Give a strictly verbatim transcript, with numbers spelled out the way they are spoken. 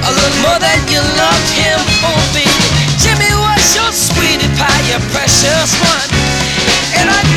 a little more than you loved him. Oh baby, Jimmy was your sweetie pie, your precious one. And I